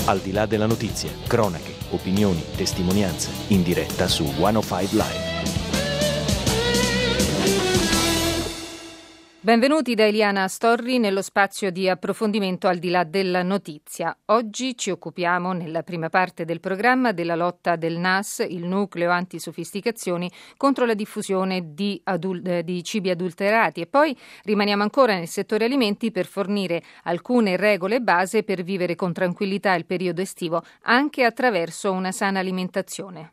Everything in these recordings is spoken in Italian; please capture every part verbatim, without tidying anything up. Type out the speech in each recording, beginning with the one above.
Al di là della notizia, cronache, opinioni, testimonianze, in diretta su centocinque Live. Benvenuti da Eliana Storri nello spazio di approfondimento Al di là della notizia. Oggi ci occupiamo, nella prima parte del programma, della lotta del N A S, il nucleo antisofisticazioni, contro la diffusione di, adul- di cibi adulterati, e poi rimaniamo ancora nel settore alimenti per fornire alcune regole base per vivere con tranquillità il periodo estivo, anche attraverso una sana alimentazione.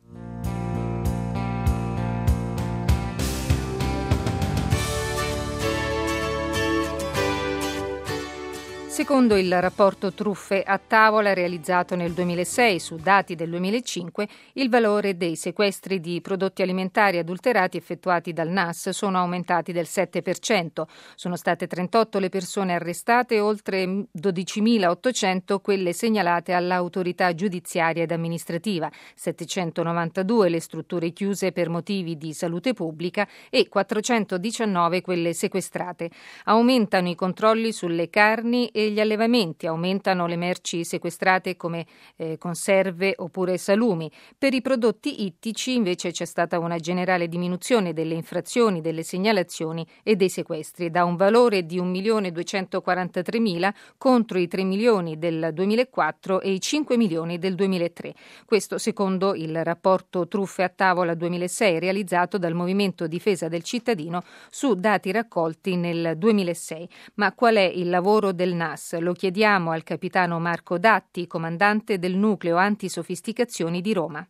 Secondo il rapporto Truffe a tavola realizzato nel duemilasei su dati del duemilacinque, il valore dei sequestri di prodotti alimentari adulterati effettuati dal N A S sono aumentati del sette per cento. Sono state trentotto le persone arrestate e oltre dodicimilaottocento quelle segnalate all'autorità giudiziaria ed amministrativa, settecentonovantadue le strutture chiuse per motivi di salute pubblica e quattrocentodiciannove quelle sequestrate. Aumentano i controlli sulle carni e gli allevamenti, aumentano le merci sequestrate come eh, conserve oppure salumi. Per i prodotti ittici invece c'è stata una generale diminuzione delle infrazioni, delle segnalazioni e dei sequestri, da un valore di un milione duecentoquarantatremila contro i tre milioni del duemilaquattro e i cinque milioni del duemilatré. Questo secondo il rapporto Truffe a tavola duemilasei realizzato dal Movimento Difesa del Cittadino su dati raccolti nel duemilasei. Ma qual è il lavoro del N A S? Lo chiediamo al capitano Marco Datti, comandante del nucleo antisofisticazioni di Roma.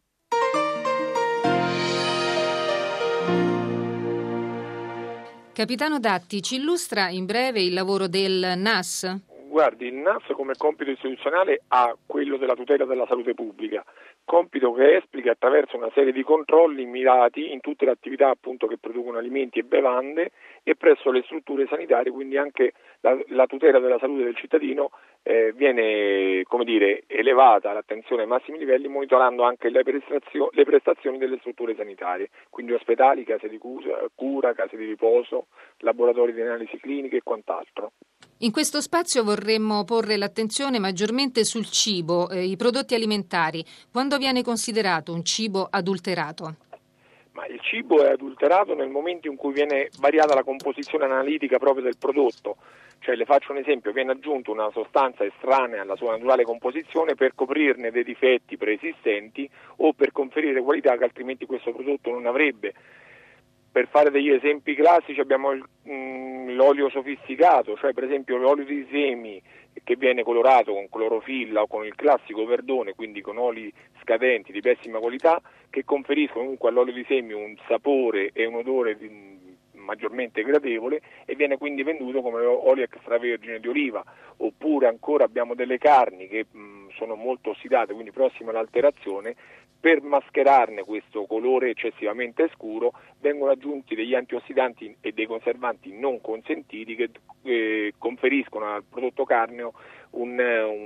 Capitano Datti, ci illustra in breve il lavoro del N A S? Guardi, il N A S come compito istituzionale ha quello della tutela della salute pubblica, compito che esplica attraverso una serie di controlli mirati in tutte le attività appunto che producono alimenti e bevande e presso le strutture sanitarie, quindi anche la, la tutela della salute del cittadino eh, viene, come dire, elevata all'attenzione ai massimi livelli, monitorando anche le, prestazio- le prestazioni delle strutture sanitarie, quindi ospedali, case di cura, cura, case di riposo, laboratori di analisi cliniche e quant'altro. In questo spazio vorremmo porre l'attenzione maggiormente sul cibo, eh, i prodotti alimentari. Quando viene considerato un cibo adulterato? Ma il cibo è adulterato nel momento in cui viene variata la composizione analitica proprio del prodotto. Cioè, le faccio un esempio, viene aggiunta una sostanza estranea alla sua naturale composizione per coprirne dei difetti preesistenti o per conferire qualità che altrimenti questo prodotto non avrebbe. Per fare degli esempi classici abbiamo il, mh, l'olio sofisticato, cioè per esempio l'olio di semi che viene colorato con clorofilla o con il classico verdone, quindi con oli scadenti di pessima qualità, che conferiscono comunque all'olio di semi un sapore e un odore di, maggiormente gradevole e viene quindi venduto come olio extravergine di oliva. Oppure ancora abbiamo delle carni che mh, sono molto ossidate, quindi prossime all'alterazione. Per mascherarne questo colore eccessivamente scuro vengono aggiunti degli antiossidanti e dei conservanti non consentiti che eh, conferiscono al prodotto carneo un,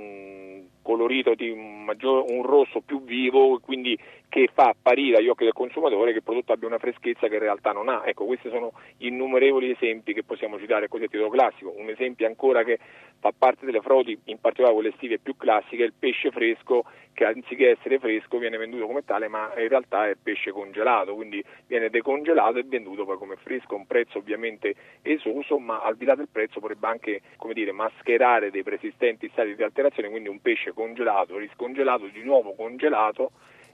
un colorito di un, maggior, un rosso più vivo, quindi che fa apparire agli occhi del consumatore che il prodotto abbia una freschezza che in realtà non ha. Ecco, questi sono innumerevoli esempi che possiamo citare così a titolo classico. Un esempio ancora che fa parte delle frodi, in particolare quelle estive più classiche, è il pesce fresco, che anziché essere fresco viene venduto come tale, ma in realtà è pesce congelato, quindi viene decongelato e venduto poi come fresco, un prezzo ovviamente esoso, ma al di là del prezzo potrebbe anche, come dire, mascherare dei preesistenti stati di alterazione, quindi un pesce congelato, riscongelato, di nuovo congelato,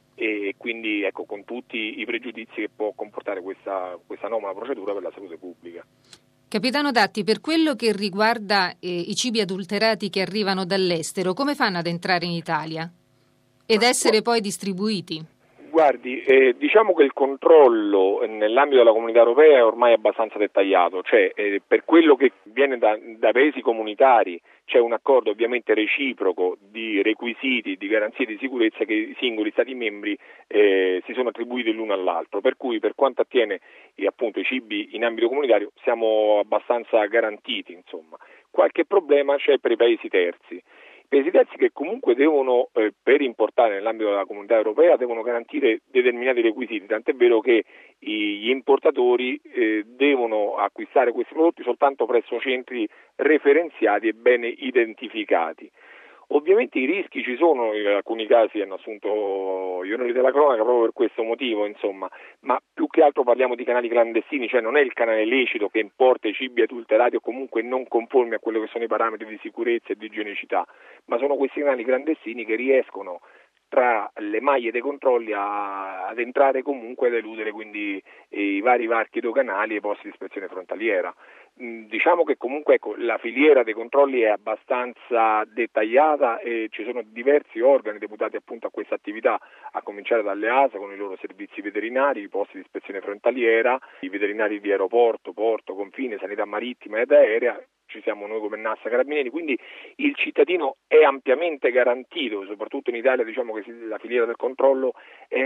e quindi ecco, con tutti i pregiudizi che può comportare questa, questa anomala procedura per la salute pubblica. Capitano Datti, per quello che riguarda eh, i cibi adulterati che arrivano dall'estero, come fanno ad entrare in Italia ed essere poi distribuiti? Guardi, eh, diciamo che il controllo nell'ambito della comunità europea è ormai abbastanza dettagliato, cioè eh, per quello che viene da, da paesi comunitari c'è un accordo ovviamente reciproco di requisiti, di garanzie di sicurezza che i singoli Stati membri eh, si sono attribuiti l'uno all'altro, per cui per quanto attiene eh, appunto i cibi in ambito comunitario siamo abbastanza garantiti, insomma. Qualche problema c'è per i paesi terzi. Paesi terzi che comunque devono, eh, per importare nell'ambito della comunità europea, devono garantire determinati requisiti, tant'è vero che i, gli importatori eh, devono acquistare questi prodotti soltanto presso centri referenziati e bene identificati. Ovviamente i rischi ci sono, in alcuni casi hanno assunto gli onori della cronaca proprio per questo motivo, insomma, ma più che altro parliamo di canali clandestini, cioè non è il canale lecito che importa i cibi adulterati o comunque non conformi a quello che sono i parametri di sicurezza e di igienicità, ma sono questi canali clandestini che riescono tra le maglie dei controlli a, ad entrare comunque ad eludere quindi i vari varchi doganali e i posti di ispezione frontaliera. Mm, diciamo che comunque ecco, la filiera dei controlli è abbastanza dettagliata e ci sono diversi organi deputati appunto a questa attività, a cominciare dalle A S A con i loro servizi veterinari, i posti di ispezione frontaliera, i veterinari di aeroporto, porto, confine, sanità marittima ed aerea. Ci siamo noi come Nassa Carabinieri, quindi il cittadino è ampiamente garantito, soprattutto in Italia diciamo che la filiera del controllo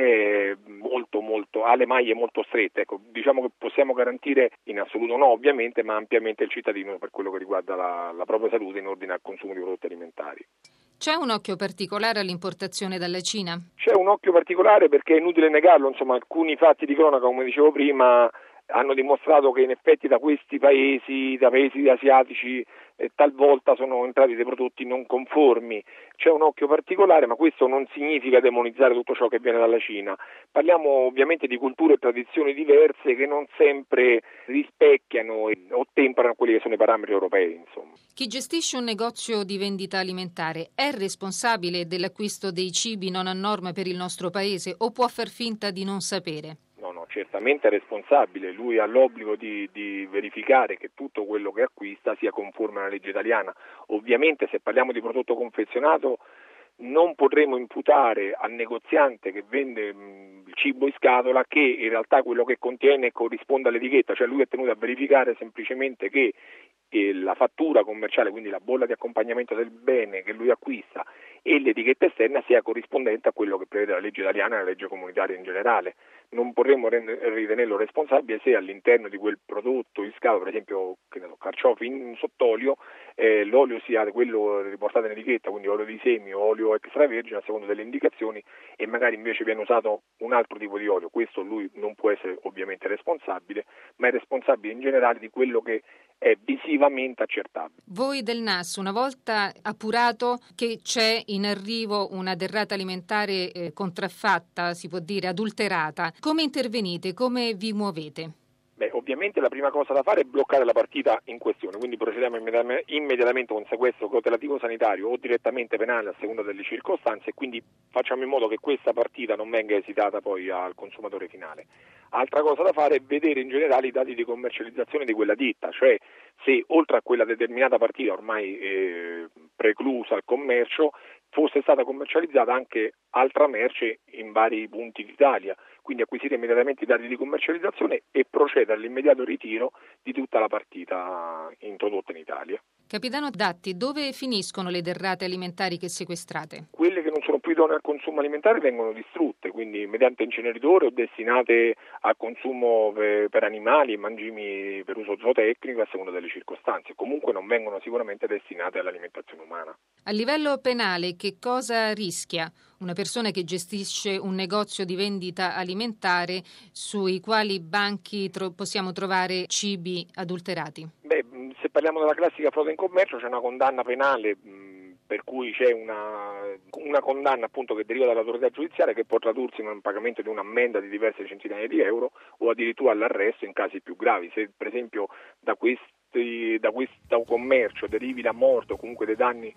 è molto molto, ha le maglie molto strette, ecco, diciamo che possiamo garantire in assoluto no ovviamente, ma ampiamente il cittadino per quello che riguarda la, la propria salute in ordine al consumo di prodotti alimentari. C'è un occhio particolare all'importazione dalla Cina? C'è un occhio particolare perché è inutile negarlo, insomma alcuni fatti di cronaca come dicevo prima hanno dimostrato che in effetti da questi paesi, da paesi asiatici, eh, talvolta sono entrati dei prodotti non conformi. C'è un occhio particolare, ma questo non significa demonizzare tutto ciò che viene dalla Cina. Parliamo ovviamente di culture e tradizioni diverse che non sempre rispecchiano o temperano quelli che sono i parametri europei, insomma. Chi gestisce un negozio di vendita alimentare è responsabile dell'acquisto dei cibi non a norma per il nostro paese o può far finta di non sapere? Certamente è responsabile, lui ha l'obbligo di, di verificare che tutto quello che acquista sia conforme alla legge italiana. Ovviamente se parliamo di prodotto confezionato non potremo imputare al negoziante che vende mh, il cibo in scatola che in realtà quello che contiene corrisponde all'etichetta, cioè lui è tenuto a verificare semplicemente che eh, la fattura commerciale, quindi la bolla di accompagnamento del bene che lui acquista e l'etichetta esterna sia corrispondente a quello che prevede la legge italiana e la legge comunitaria in generale. Non potremmo ritenerlo responsabile se all'interno di quel prodotto in scatola, per esempio che ne so, carciofi in sott'olio, eh, l'olio sia quello riportato in etichetta, quindi olio di semi o olio extravergine a seconda delle indicazioni e magari invece viene usato un altro tipo di olio. Questo lui non può essere ovviamente responsabile, ma è responsabile in generale di quello che è visivamente accertabile. Voi del N A S, una volta appurato che c'è in arrivo una derrata alimentare eh, contraffatta, si può dire adulterata, come intervenite? Come vi muovete? Beh, ovviamente la prima cosa da fare è bloccare la partita in questione, quindi procediamo immediatamente con sequestro cautelativo sanitario o direttamente penale a seconda delle circostanze e quindi facciamo in modo che questa partita non venga esitata poi al consumatore finale. Altra cosa da fare è vedere in generale i dati di commercializzazione di quella ditta, cioè se oltre a quella determinata partita ormai eh, preclusa al commercio fosse stata commercializzata anche altra merce in vari punti d'Italia, quindi acquisire immediatamente i dati di commercializzazione e procedere all'immediato ritiro di tutta la partita introdotta in Italia. Capitano Datti, dove finiscono le derrate alimentari che sequestrate? Quelle che non sono più idonee al consumo alimentare vengono distrutte, quindi mediante inceneritore o destinate al consumo per, per animali e mangimi per uso zootecnico a seconda delle circostanze. Comunque non vengono sicuramente destinate all'alimentazione umana. A livello penale che cosa rischia una persona che gestisce un negozio di vendita alimentare sui quali banchi tro- possiamo trovare cibi adulterati? Beh, se parliamo della classica frode in commercio c'è una condanna penale mh, per cui c'è una, una condanna appunto che deriva dall'autorità giudiziaria che può tradursi in un pagamento di un'ammenda di diverse centinaia di euro o addirittura all'arresto in casi più gravi. Se per esempio da questi, da questo commercio derivi la morte o comunque dei danni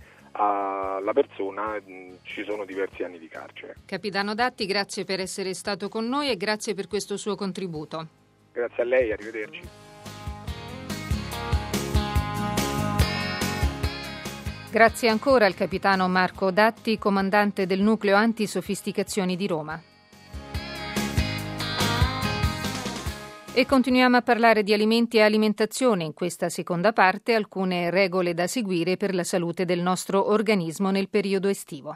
alla persona mh, ci sono diversi anni di carcere. Capitano Datti, grazie per essere stato con noi e grazie per questo suo contributo. Grazie a lei, arrivederci. Grazie ancora al capitano Marco Datti, comandante del nucleo antisofisticazioni di Roma. E continuiamo a parlare di alimenti e alimentazione. In questa seconda parte alcune regole da seguire per la salute del nostro organismo nel periodo estivo.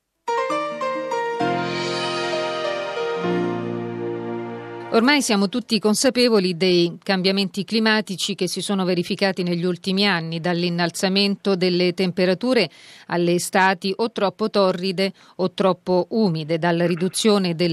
Ormai siamo tutti consapevoli dei cambiamenti climatici che si sono verificati negli ultimi anni, dall'innalzamento delle temperature alle estati o troppo torride o troppo umide, dalla riduzione delle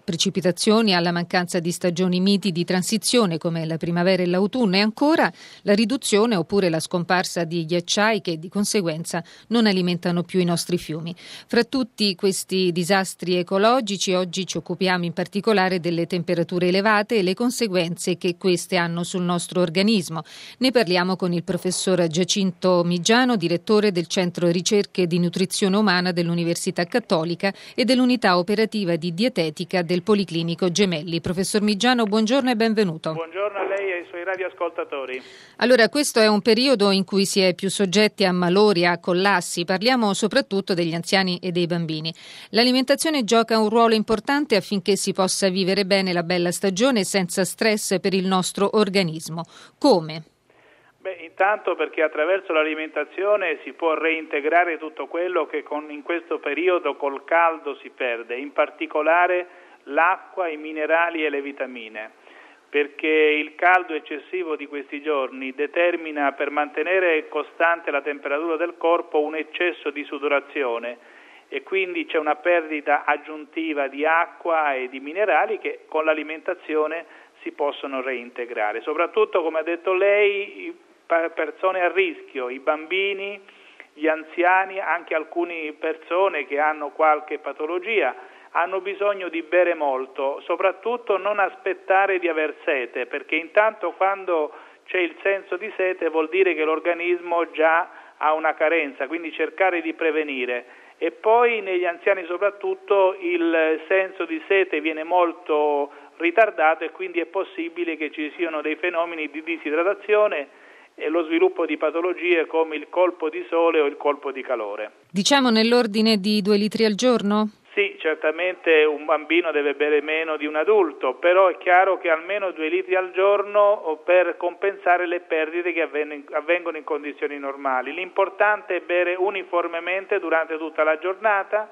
precipitazioni alla mancanza di stagioni miti di transizione come la primavera e l'autunno e ancora la riduzione oppure la scomparsa di ghiacciai che di conseguenza non alimentano più i nostri fiumi. Fra tutti questi disastri ecologici oggi ci occupiamo in particolare delle temperature elevate e le conseguenze che queste hanno sul nostro organismo. Ne parliamo con il professor Giacinto Migiano, direttore del Centro Ricerche di Nutrizione Umana dell'Università Cattolica e dell'Unità Operativa di Dietetica del Policlinico Gemelli. Professor Migiano, buongiorno e benvenuto. Buongiorno a lei e ai suoi radioascoltatori. Allora, questo è un periodo in cui si è più soggetti a malori, a collassi. Parliamo soprattutto degli anziani e dei bambini. L'alimentazione gioca un ruolo importante affinché si possa vivere bene la bella stagione senza stress per il nostro organismo. Come? Beh, intanto perché attraverso l'alimentazione si può reintegrare tutto quello che con, in questo periodo col caldo si perde, in particolare l'acqua, i minerali e le vitamine, perché il caldo eccessivo di questi giorni determina per mantenere costante la temperatura del corpo un eccesso di sudorazione e quindi c'è una perdita aggiuntiva di acqua e di minerali che con l'alimentazione si possono reintegrare. Soprattutto, come ha detto lei, persone a rischio, i bambini, gli anziani, anche alcune persone che hanno qualche patologia, hanno bisogno di bere molto, soprattutto non aspettare di aver sete, perché intanto quando c'è il senso di sete vuol dire che l'organismo già ha una carenza, quindi cercare di prevenire. E poi negli anziani soprattutto il senso di sete viene molto ritardato e quindi è possibile che ci siano dei fenomeni di disidratazione e lo sviluppo di patologie come il colpo di sole o il colpo di calore. Diciamo nell'ordine di due litri al giorno? Sì, certamente un bambino deve bere meno di un adulto, però è chiaro che almeno due litri al giorno per compensare le perdite che avvengono in condizioni normali. L'importante è bere uniformemente durante tutta la giornata,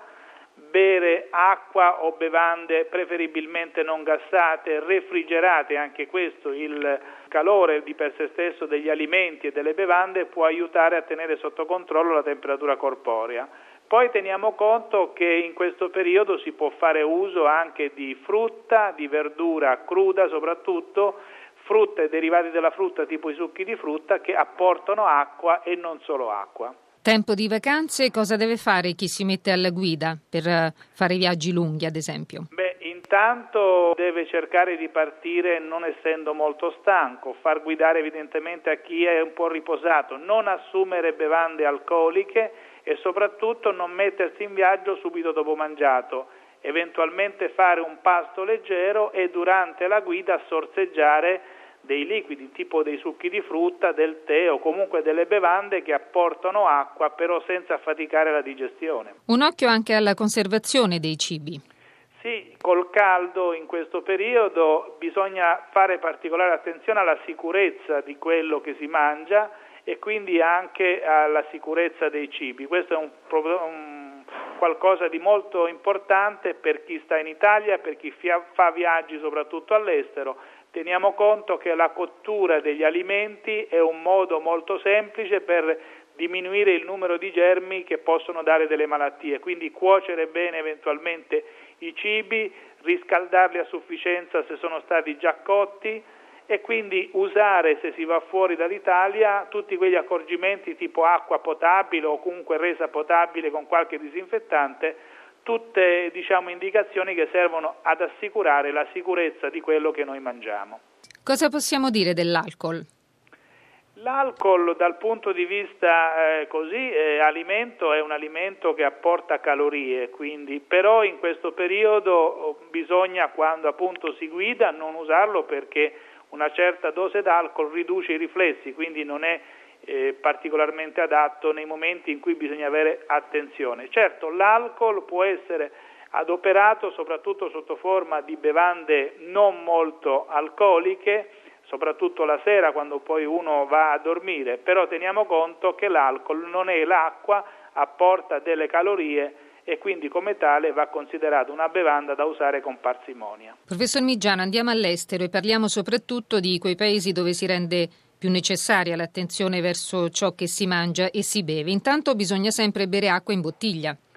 bere acqua o bevande preferibilmente non gassate, refrigerate, anche questo, il calore di per sé stesso degli alimenti e delle bevande può aiutare a tenere sotto controllo la temperatura corporea. Poi teniamo conto che in questo periodo si può fare uso anche di frutta, di verdura cruda soprattutto, frutta e derivati della frutta tipo i succhi di frutta che apportano acqua e non solo acqua. Tempo di vacanze, cosa deve fare chi si mette alla guida per fare viaggi lunghi, ad esempio? Beh, intanto deve cercare di partire non essendo molto stanco, far guidare evidentemente a chi è un po' riposato, non assumere bevande alcoliche e soprattutto non mettersi in viaggio subito dopo mangiato, eventualmente fare un pasto leggero e durante la guida sorseggiare dei liquidi tipo dei succhi di frutta, del tè o comunque delle bevande che apportano acqua però senza affaticare la digestione. Un occhio anche alla conservazione dei cibi. Sì, col caldo in questo periodo bisogna fare particolare attenzione alla sicurezza di quello che si mangia e quindi anche alla sicurezza dei cibi. Questo è un, un qualcosa di molto importante per chi sta in Italia, per chi fia, fa viaggi soprattutto all'estero. Teniamo conto che la cottura degli alimenti è un modo molto semplice per diminuire il numero di germi che possono dare delle malattie, quindi cuocere bene eventualmente i cibi, riscaldarli a sufficienza se sono stati già cotti e quindi usare, se si va fuori dall'Italia, tutti quegli accorgimenti tipo acqua potabile o comunque resa potabile con qualche disinfettante, tutte diciamo indicazioni che servono ad assicurare la sicurezza di quello che noi mangiamo. Cosa possiamo dire dell'alcol? L'alcol dal punto di vista eh, così eh, alimento è un alimento che apporta calorie, quindi però in questo periodo bisogna, quando appunto si guida, non usarlo perché una certa dose d'alcol riduce i riflessi, quindi non è eh, particolarmente adatto nei momenti in cui bisogna avere attenzione. Certo, l'alcol può essere adoperato soprattutto sotto forma di bevande non molto alcoliche, soprattutto la sera quando poi uno va a dormire, però teniamo conto che l'alcol non è l'acqua, apporta delle calorie e quindi come tale va considerato una bevanda da usare con parsimonia. Professor Migiano, andiamo all'estero e parliamo soprattutto di quei paesi dove si rende più necessaria l'attenzione verso ciò che si mangia e si beve. Intanto bisogna sempre bere acqua in bottiglia.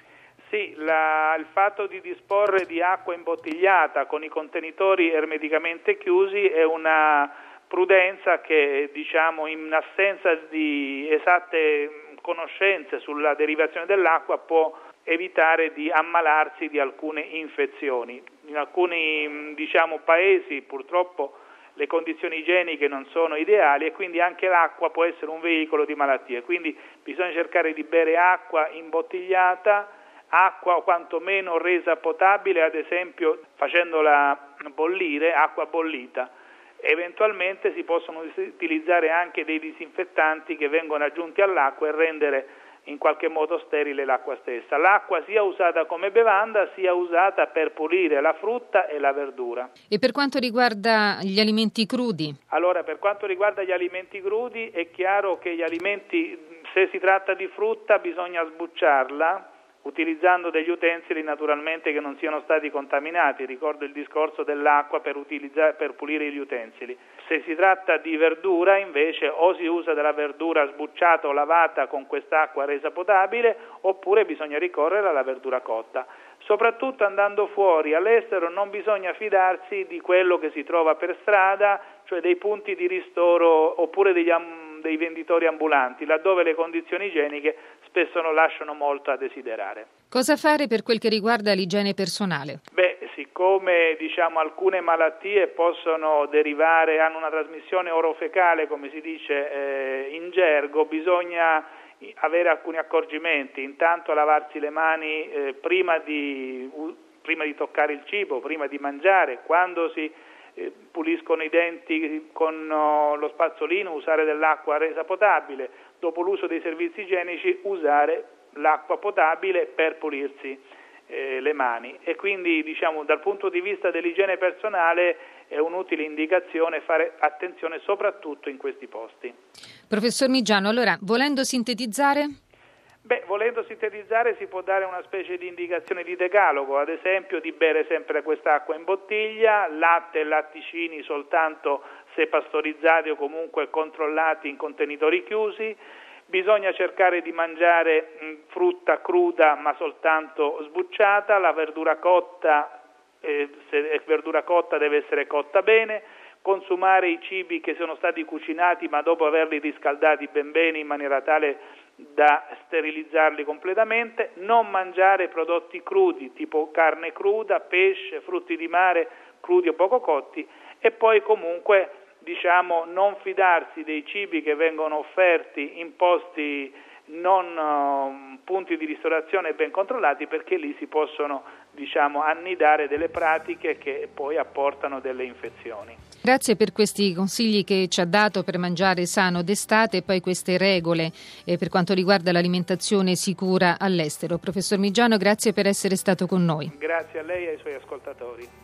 Sì, la, il fatto di disporre di acqua imbottigliata con i contenitori ermeticamente chiusi è una prudenza che, diciamo, in assenza di esatte conoscenze sulla derivazione dell'acqua può evitare di ammalarsi di alcune infezioni. In alcuni, diciamo, paesi purtroppo le condizioni igieniche non sono ideali e quindi anche l'acqua può essere un veicolo di malattie, quindi bisogna cercare di bere acqua imbottigliata, acqua quantomeno resa potabile, ad esempio facendola bollire, acqua bollita. Eventualmente si possono utilizzare anche dei disinfettanti che vengono aggiunti all'acqua e rendere in qualche modo sterile l'acqua stessa. L'acqua sia usata come bevanda sia usata per pulire la frutta e la verdura. E per quanto riguarda gli alimenti crudi? Allora, per quanto riguarda gli alimenti crudi è chiaro che gli alimenti, se si tratta di frutta, bisogna sbucciarla utilizzando degli utensili naturalmente che non siano stati contaminati. Ricordo il discorso dell'acqua per, utilizzare, per pulire gli utensili. Se si tratta di verdura invece o si usa della verdura sbucciata o lavata con quest'acqua resa potabile oppure bisogna ricorrere alla verdura cotta. Soprattutto andando fuori all'estero non bisogna fidarsi di quello che si trova per strada, cioè dei punti di ristoro oppure degli dei venditori ambulanti, laddove le condizioni igieniche spesso non lasciano molto a desiderare. Cosa fare per quel che riguarda l'igiene personale? Beh, siccome diciamo alcune malattie possono derivare, hanno una trasmissione orofecale, come si dice eh, in gergo, bisogna avere alcuni accorgimenti. Intanto lavarsi le mani eh, prima di, uh, prima di toccare il cibo, prima di mangiare, quando si puliscono i denti con lo spazzolino, usare dell'acqua resa potabile, dopo l'uso dei servizi igienici usare l'acqua potabile per pulirsi eh, le mani e quindi diciamo dal punto di vista dell'igiene personale è un'utile indicazione fare attenzione soprattutto in questi posti. Professor Migiano, allora volendo sintetizzare? Beh, volendo sintetizzare si può dare una specie di indicazione di decalogo, ad esempio di bere sempre quest'acqua in bottiglia, latte e latticini soltanto se pastorizzati o comunque controllati in contenitori chiusi, bisogna cercare di mangiare mh, frutta cruda ma soltanto sbucciata, la verdura cotta, eh, se è verdura cotta deve essere cotta bene, consumare i cibi che sono stati cucinati ma dopo averli riscaldati ben bene in maniera tale da sterilizzarli completamente, non mangiare prodotti crudi tipo carne cruda, pesce, frutti di mare crudi o poco cotti e poi comunque diciamo non fidarsi dei cibi che vengono offerti in posti non uh, punti di ristorazione ben controllati perché lì si possono diciamo annidare delle pratiche che poi apportano delle infezioni. Grazie per questi consigli che ci ha dato per mangiare sano d'estate e poi queste regole eh, per quanto riguarda l'alimentazione sicura all'estero. Professor Migiano, grazie per essere stato con noi. Grazie a lei e ai suoi ascoltatori.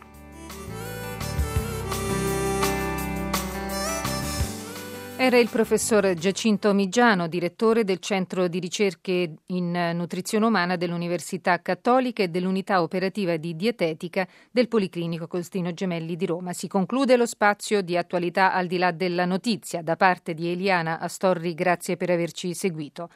Era il professor Giacinto Migiano, direttore del Centro di Ricerche in Nutrizione Umana dell'Università Cattolica e dell'Unità Operativa di Dietetica del Policlinico Agostino Gemelli di Roma. Si conclude lo spazio di attualità al di là della notizia. Da parte di Eliana Astorri, grazie per averci seguito.